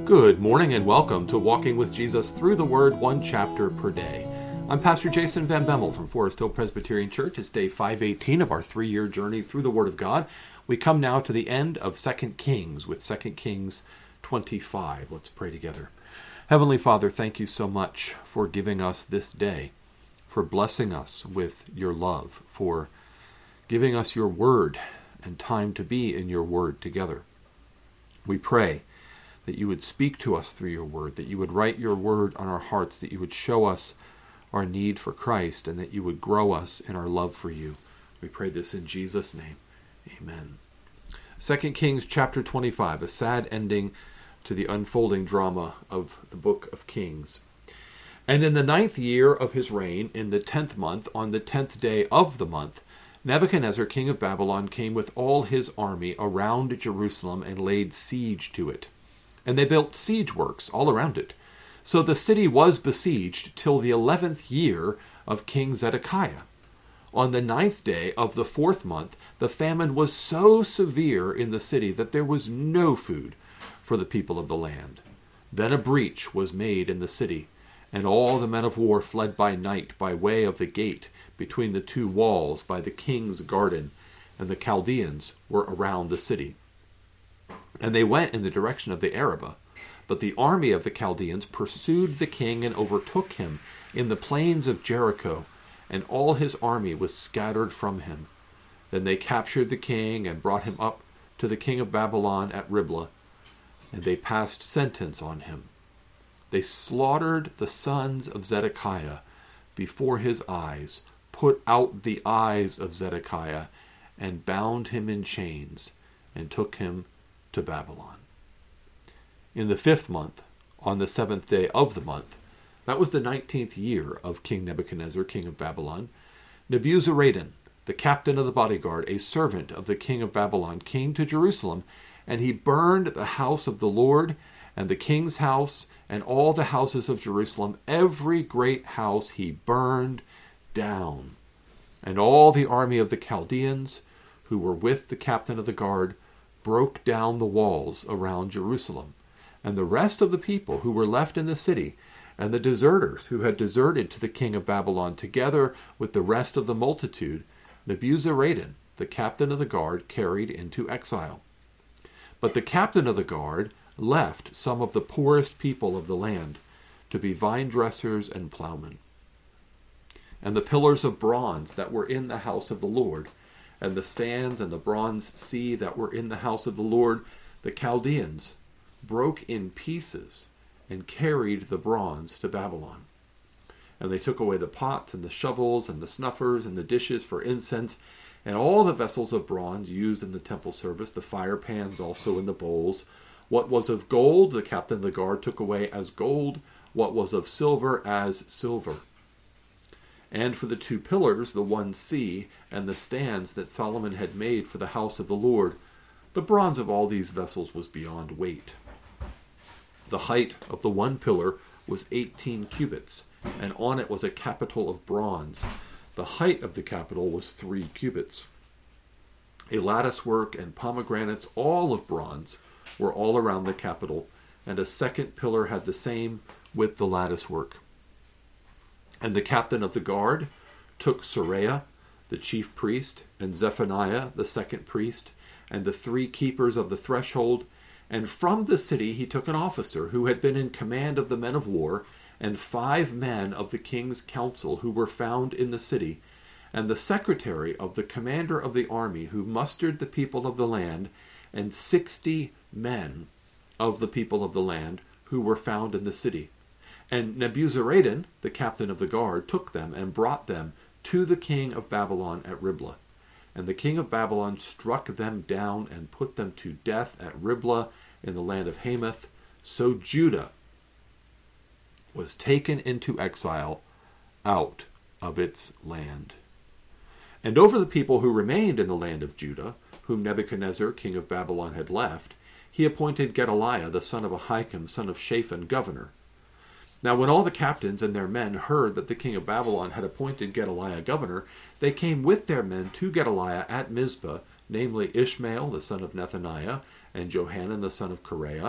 Good morning and welcome to Walking with Jesus Through the Word, one chapter per day. I'm Pastor Jason Van Bemmel from Forest Hill Presbyterian Church. It's day 518 of our 3-year journey through the Word of God. We come now to the end of 2 Kings with 2 Kings 25. Let's pray together. Heavenly Father, thank you so much for giving us this day, for blessing us with your love, for giving us your Word and time to be in your Word together. We pray that you would speak to us through your word, that you would write your word on our hearts, that you would show us our need for Christ, and that you would grow us in our love for you. We pray this in Jesus' name. Amen. 2 Kings chapter 25, a sad ending to the unfolding drama of the book of Kings. And in the 9th year of his reign, in the 10th month, on the 10th day of the month, Nebuchadnezzar, king of Babylon, came with all his army around Jerusalem and laid siege to it. And they built siege works all around it. So the city was besieged till the 11th year of King Zedekiah. On the 9th day of the 4th month, the famine was so severe in the city that there was no food for the people of the land. Then a breach was made in the city, and all the men of war fled by night by way of the gate between the two walls by the king's garden, and the Chaldeans were around the city. And they went in the direction of the Arabah. But the army of the Chaldeans pursued the king and overtook him in the plains of Jericho, and all his army was scattered from him. Then they captured the king and brought him up to the king of Babylon at Riblah, and they passed sentence on him. They slaughtered the sons of Zedekiah before his eyes, put out the eyes of Zedekiah, and bound him in chains, and took him to Babylon. In the 5th month, on the 7th day of the month, that was the 19th year of King Nebuchadnezzar, king of Babylon, Nebuzaradan, the captain of the bodyguard, a servant of the king of Babylon, came to Jerusalem, and he burned the house of the Lord, and the king's house, and all the houses of Jerusalem. Every great house he burned down. And all the army of the Chaldeans, who were with the captain of the guard, broke down the walls around Jerusalem. And the rest of the people who were left in the city, and the deserters who had deserted to the king of Babylon, together with the rest of the multitude, Nebuzaradan, the captain of the guard, carried into exile. But the captain of the guard left some of the poorest people of the land to be vine dressers and plowmen. And the pillars of bronze that were in the house of the Lord, and the stands and the bronze sea that were in the house of the Lord, the Chaldeans broke in pieces and carried the bronze to Babylon. And they took away the pots and the shovels and the snuffers and the dishes for incense, and all the vessels of bronze used in the temple service, the fire pans also and the bowls. What was of gold, the captain of the guard took away as gold. What was of silver, as silver. And for the 2 pillars, the one sea, and the stands that Solomon had made for the house of the Lord, the bronze of all these vessels was beyond weight. The height of the one pillar was 18 cubits, and on it was a capital of bronze. The height of the capital was 3 cubits. A latticework and pomegranates, all of bronze, were all around the capital, and a second pillar had the same with the latticework. And the captain of the guard took Seraiah, the chief priest, and Zephaniah, the second priest, and the 3 keepers of the threshold. And from the city he took an officer who had been in command of the men of war, and 5 men of the king's council who were found in the city, and the secretary of the commander of the army who mustered the people of the land, and 60 men of the people of the land who were found in the city. And Nebuzaradan, the captain of the guard, took them and brought them to the king of Babylon at Riblah. And the king of Babylon struck them down and put them to death at Riblah in the land of Hamath. So Judah was taken into exile out of its land. And over the people who remained in the land of Judah, whom Nebuchadnezzar, king of Babylon, had left, he appointed Gedaliah, the son of Ahikam, son of Shaphan, governor. Now when all the captains and their men heard that the king of Babylon had appointed Gedaliah governor, they came with their men to Gedaliah at Mizpah, namely Ishmael the son of Nethaniah, and Johanan the son of Kareah,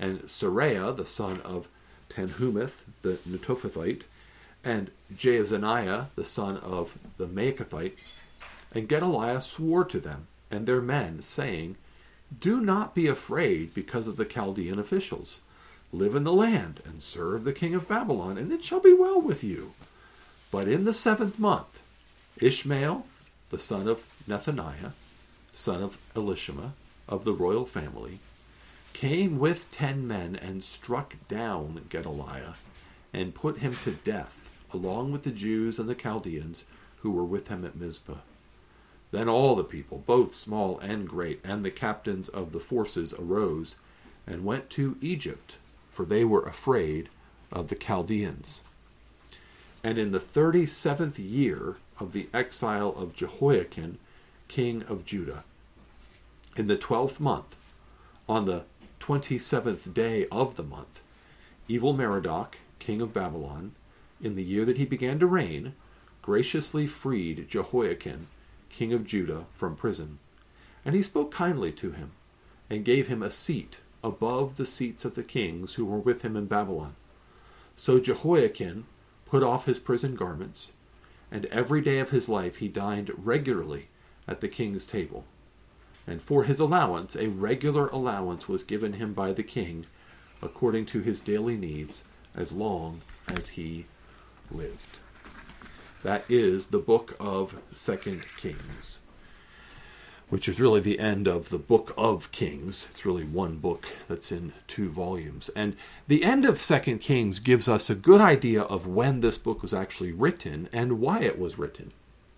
and Seraiah, the son of Tanhumeth, the Netophathite, and Jaazaniah, the son of the Maacathite. And Gedaliah swore to them and their men, saying, "Do not be afraid because of the Chaldean officials. Live in the land and serve the king of Babylon, and it shall be well with you." But in the 7th month, Ishmael, the son of Nethaniah, son of Elishama, of the royal family, came with 10 men and struck down Gedaliah and put him to death, along with the Jews and the Chaldeans who were with him at Mizpah. Then all the people, both small and great, and the captains of the forces arose and went to Egypt, for they were afraid of the Chaldeans. And in the 37th year of the exile of Jehoiakim, king of Judah, in the 12th month, on the 27th day of the month, Evil-Merodach, king of Babylon, in the year that he began to reign, graciously freed Jehoiakim, king of Judah, from prison. And he spoke kindly to him, and gave him a seat above the seats of the kings who were with him in Babylon. So Jehoiakim put off his prison garments, and every day of his life he dined regularly at the king's table. And for his allowance, a regular allowance was given him by the king, according to his daily needs, as long as he lived. That is the book of 2 Kings, which is really the end of the book of Kings. It's really one book that's in 2 volumes. And the end of 2 Kings gives us a good idea of when this book was actually written and why it was written.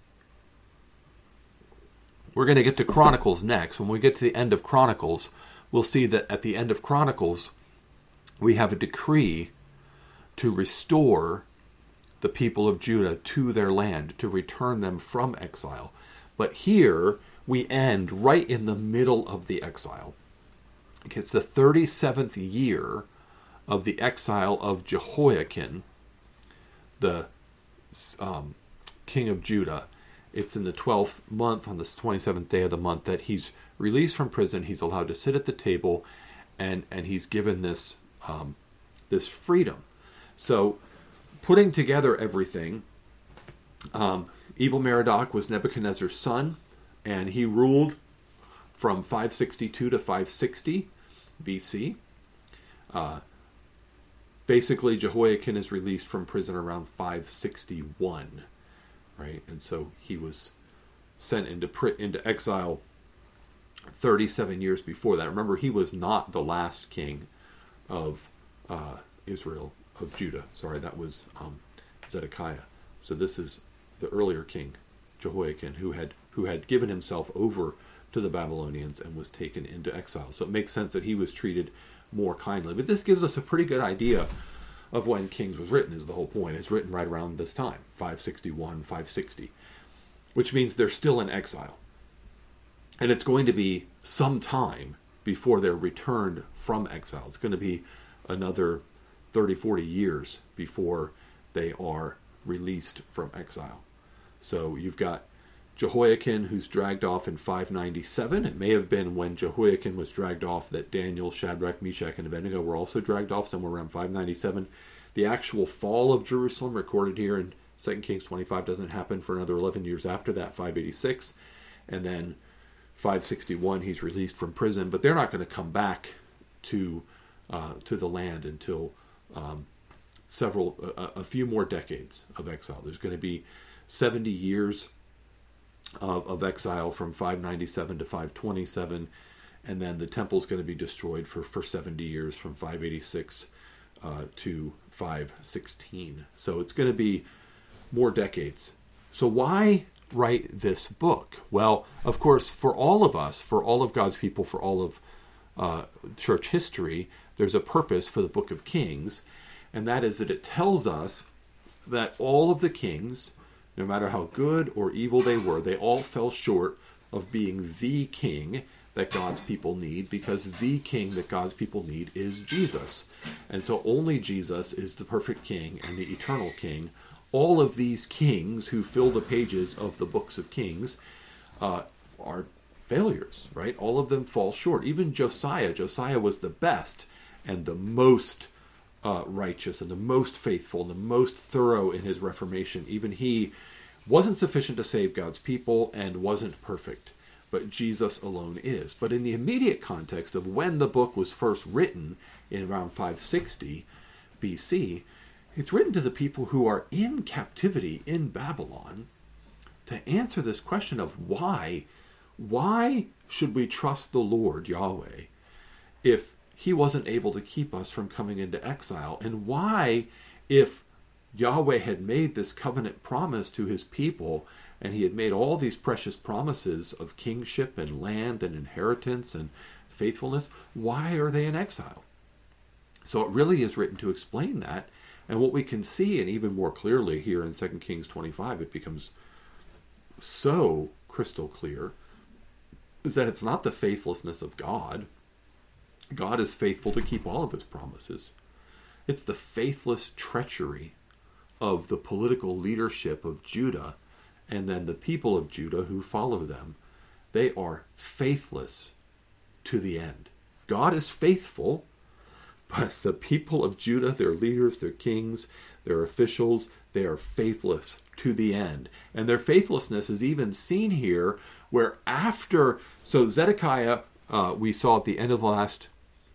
We're going to get to Chronicles next. When we get to the end of Chronicles, we'll see that at the end of Chronicles, we have a decree to restore the people of Judah to their land, to return them from exile. But here, we end right in the middle of the exile. It's the 37th year of the exile of Jehoiakim, the king of Judah. It's in the 12th month, on the 27th day of the month, that he's released from prison. He's allowed to sit at the table, and he's given this this freedom. So, putting together everything, Evil-Merodach was Nebuchadnezzar's son, and he ruled from 562 to 560 BC. Basically, Jehoiakim is released from prison around 561, right? And so he was sent into exile 37 years before that. Remember, he was not the last king of Israel, of Judah. Sorry, that was Zedekiah. So this is the earlier king, Jehoiakim, who had given himself over to the Babylonians and was taken into exile. So it makes sense that he was treated more kindly. But this gives us a pretty good idea of when Kings was written, is the whole point. It's written right around this time, 561, 560, which means they're still in exile. And it's going to be some time before they're returned from exile. It's going to be another 30, 40 years before they are released from exile. So you've got Jehoiakim, who's dragged off in 597. It may have been when Jehoiakim was dragged off that Daniel, Shadrach, Meshach, and Abednego were also dragged off, somewhere around 597. The actual fall of Jerusalem, recorded here in 2 Kings 25, doesn't happen for another 11 years after that, 586. And then 561, he's released from prison. But they're not going to come back to the land until a few more decades of exile. There's going to be 70 years of exile from 597 to 527, and then the temple's going to be destroyed for 70 years from 586 to 516. So it's going to be more decades. So why write this book? Well, of course, for all of us, for all of God's people, for all of church history, there's a purpose for the book of Kings, and that is that it tells us that all of the kings, no matter how good or evil they were, they all fell short of being the king that God's people need, because the king that God's people need is Jesus. And so only Jesus is the perfect king and the eternal king. All of these kings who fill the pages of the books of Kings are failures, right? All of them fall short. Even Josiah was the best, and the most righteous and the most faithful and the most thorough in his reformation. Even he wasn't sufficient to save God's people and wasn't perfect, but Jesus alone is. But in the immediate context of when the book was first written in around 560 BC, it's written to the people who are in captivity in Babylon to answer this question of why should we trust the Lord Yahweh if he wasn't able to keep us from coming into exile? And why, if Yahweh had made this covenant promise to his people, and he had made all these precious promises of kingship and land and inheritance and faithfulness, why are they in exile? So it really is written to explain that. And what we can see, and even more clearly here in 2 Kings 25, it becomes so crystal clear, is that it's not the faithlessness of God. God is faithful to keep all of his promises. It's the faithless treachery of the political leadership of Judah and then the people of Judah who follow them. They are faithless to the end. God is faithful, but the people of Judah, their leaders, their kings, their officials, they are faithless to the end. And their faithlessness is even seen here where after, so Zedekiah, we saw at the end of the last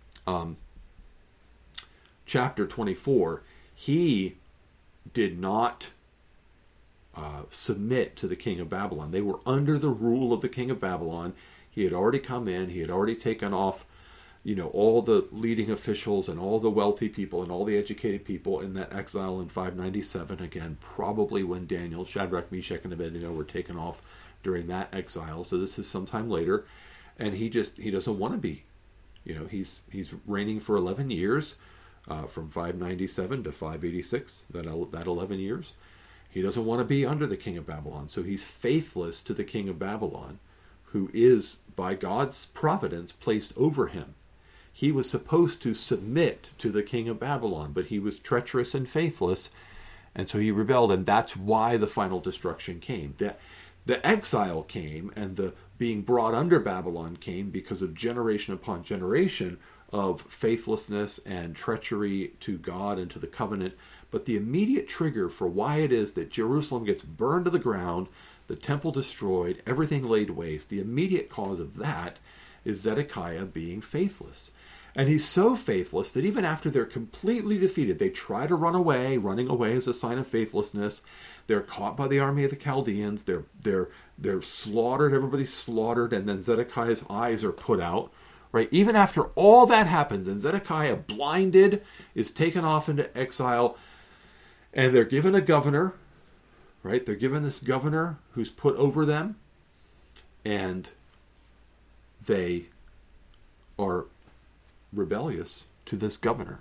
chapter 24, he did not submit to the king of Babylon. They were under the rule of the king of Babylon. He had already come in. He had already taken off, all the leading officials and all the wealthy people and all the educated people in that exile in 597. Again, probably when Daniel, Shadrach, Meshach, and Abednego were taken off during that exile. So this is sometime later. And he doesn't want to be. He's reigning for 11 years, from 597 to 586, that 11 years. He doesn't want to be under the king of Babylon. So he's faithless to the king of Babylon, who is, by God's providence, placed over him. He was supposed to submit to the king of Babylon, but he was treacherous and faithless, and so he rebelled, and that's why the final destruction came. The exile came, and the being brought under Babylon came because of generation upon generation of faithlessness and treachery to God and to the covenant. But the immediate trigger for why it is that Jerusalem gets burned to the ground, the temple destroyed, everything laid waste, the immediate cause of that is Zedekiah being faithless. And he's so faithless that even after they're completely defeated, they try to run away. Running away is a sign of faithlessness. They're caught by the army of the Chaldeans. They're slaughtered. Everybody's slaughtered. And then Zedekiah's eyes are put out. Right? Even after all that happens, and Zedekiah, blinded, is taken off into exile, and they're given a governor. Right? They're given this governor who's put over them, and they are rebellious to this governor.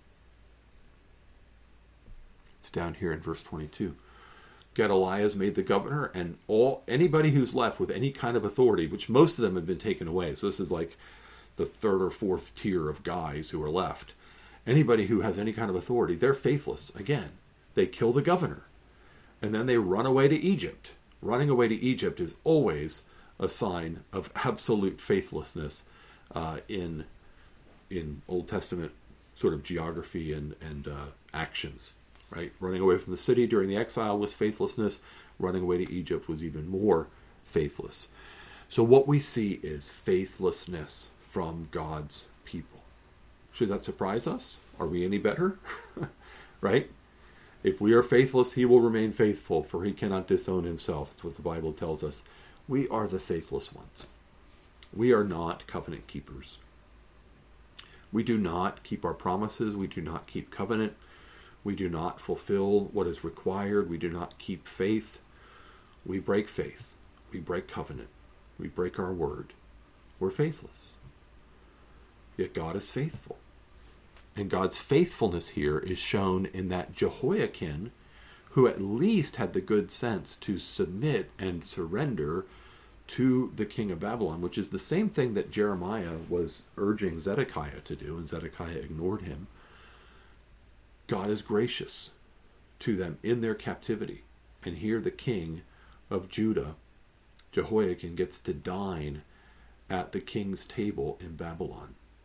It's down here in verse 22. Gedaliah is made the governor, and anybody who's left with any kind of authority, which most of them have been taken away, so this is like the third or fourth tier of guys who are left. Anybody who has any kind of authority, they're faithless. Again, they kill the governor, and then they run away to Egypt. Running away to Egypt is always a sign of absolute faithlessness in Old Testament sort of geography and actions, right? Running away from the city during the exile was faithlessness. Running away to Egypt was even more faithless. So what we see is faithlessness from God's people. Should that surprise us? Are we any better? Right? If we are faithless, he will remain faithful, for he cannot disown himself. That's what the Bible tells us. We are the faithless ones. We are not covenant keepers. We do not keep our promises. We do not keep covenant. We do not fulfill what is required. We do not keep faith. We break faith. We break covenant. We break our word. We're faithless. Yet God is faithful. And God's faithfulness here is shown in that Jehoiakim, who at least had the good sense to submit and surrender to the king of Babylon, which is the same thing that Jeremiah was urging Zedekiah to do, and Zedekiah ignored him. God is gracious to them in their captivity. And here the king of Judah, Jehoiakim, gets to dine at the king's table in Babylon.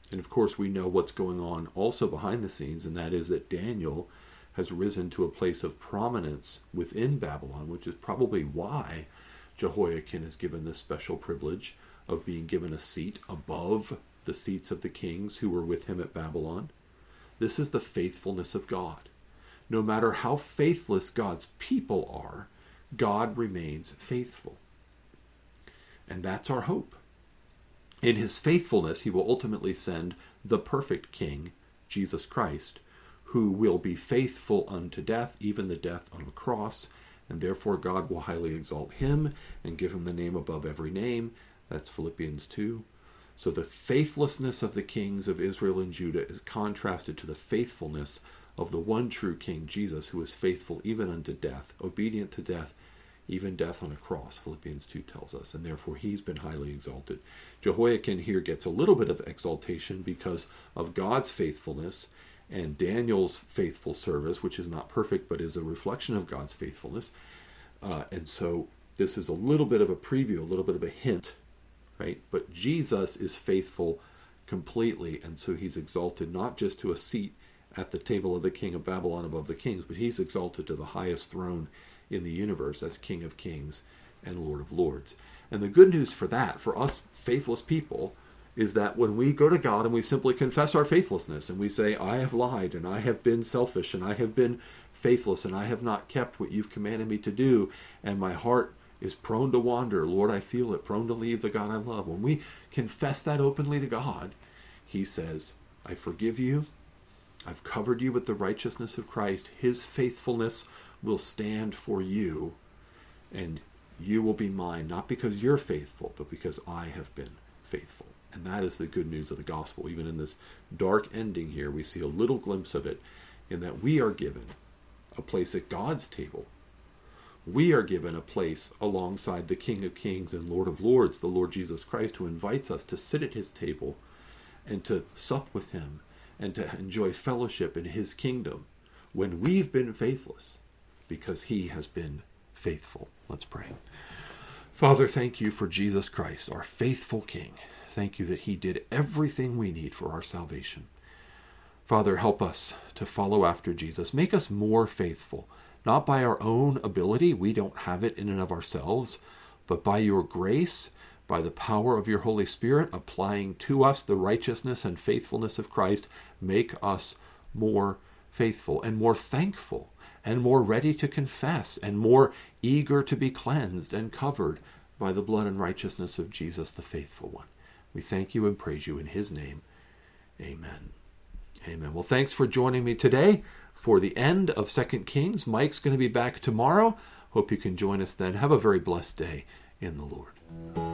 And of course, we know what's going on also behind the scenes, and that is that Daniel has risen to a place of prominence within Babylon, which is probably why Jehoiakim is given this special privilege of being given a seat above the seats of the kings who were with him at Babylon. This is the faithfulness of God. No matter how faithless God's people are, God remains faithful. And that's our hope. In his faithfulness, he will ultimately send the perfect King, Jesus Christ, who will be faithful unto death, even the death on the cross, and therefore God will highly exalt him and give him the name above every name. That's Philippians 2. So the faithlessness of the kings of Israel and Judah is contrasted to the faithfulness of the one true King, Jesus, who is faithful even unto death, obedient to death, even death on a cross, Philippians 2 tells us, and therefore he's been highly exalted. Jehoiakim here gets a little bit of exaltation because of God's faithfulness and Daniel's faithful service, which is not perfect, but is a reflection of God's faithfulness. And so this is a little bit of a preview, a little bit of a hint, right? But Jesus is faithful completely, and so he's exalted not just to a seat at the table of the king of Babylon above the kings, but he's exalted to the highest throne in the universe as King of Kings and Lord of Lords. And the good news for that, for us faithless people, is that when we go to God and we simply confess our faithlessness and we say, I have lied and I have been selfish and I have been faithless and I have not kept what you've commanded me to do, and my heart is prone to wander, Lord, I feel it, prone to leave the God I love. When we confess that openly to God, he says, I forgive you. I've covered you with the righteousness of Christ. His faithfulness will stand for you, and you will be mine, not because you're faithful, but because I have been faithful. And that is the good news of the gospel. Even in this dark ending here, we see a little glimpse of it in that we are given a place at God's table. We are given a place alongside the King of Kings and Lord of Lords, the Lord Jesus Christ, who invites us to sit at his table and to sup with him and to enjoy fellowship in his kingdom when we've been faithless, because he has been faithful. Let's pray. Father, thank you for Jesus Christ, our faithful King. Thank you that he did everything we need for our salvation. Father, help us to follow after Jesus. Make us more faithful, not by our own ability. We don't have it in and of ourselves, but by your grace, by the power of your Holy Spirit, applying to us the righteousness and faithfulness of Christ. Make us more faithful and more thankful and more ready to confess and more eager to be cleansed and covered by the blood and righteousness of Jesus, the faithful one. We thank you and praise you in his name. Amen. Amen. Well, thanks for joining me today for the end of 2 Kings. Mike's going to be back tomorrow. Hope you can join us then. Have a very blessed day in the Lord.